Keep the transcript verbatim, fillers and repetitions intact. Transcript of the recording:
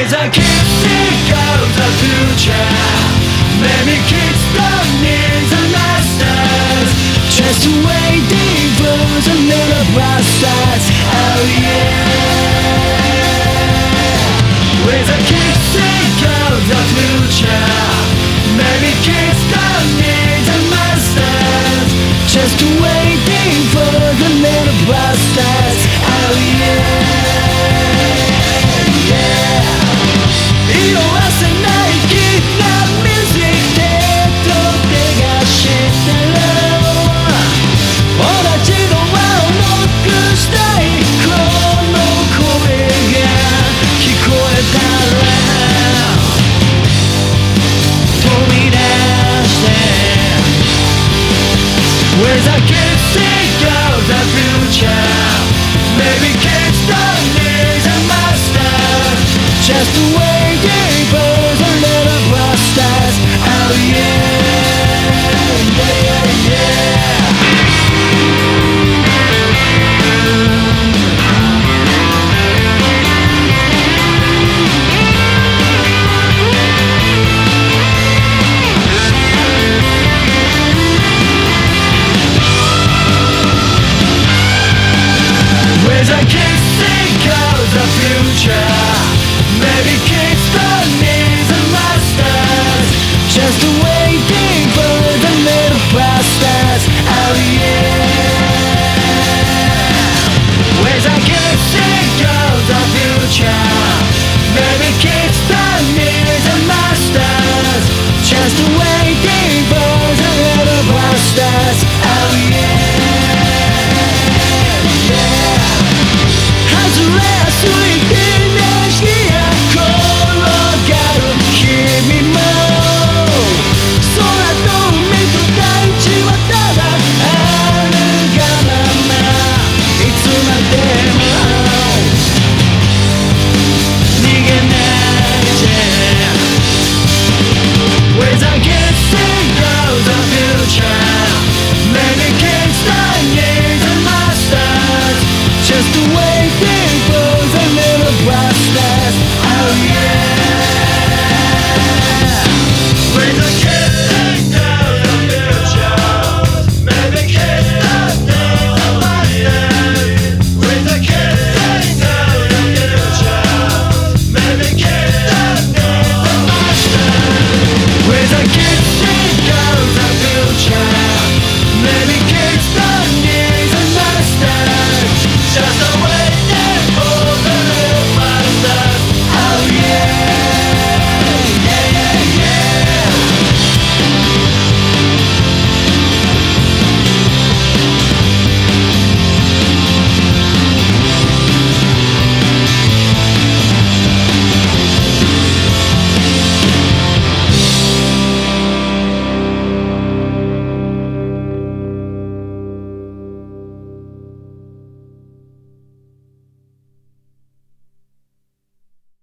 With a kick of the future, maybe kids don't need the masters, just waiting for the little bastards. Oh yeah. With a kick of the future, maybe kids don't need the masters, just waiting for the little bastards. Oh yeah. With a kids think of the future, maybe kids don't need a master, just waiting for the little bastards. Oh yeah, yeah, yeah, With a kids think of the future, maybe kids don't need the masters, just waiting for the little bastards. Oh yeah. With a kids think of the future, maybe kids don't need the masters, just waiting for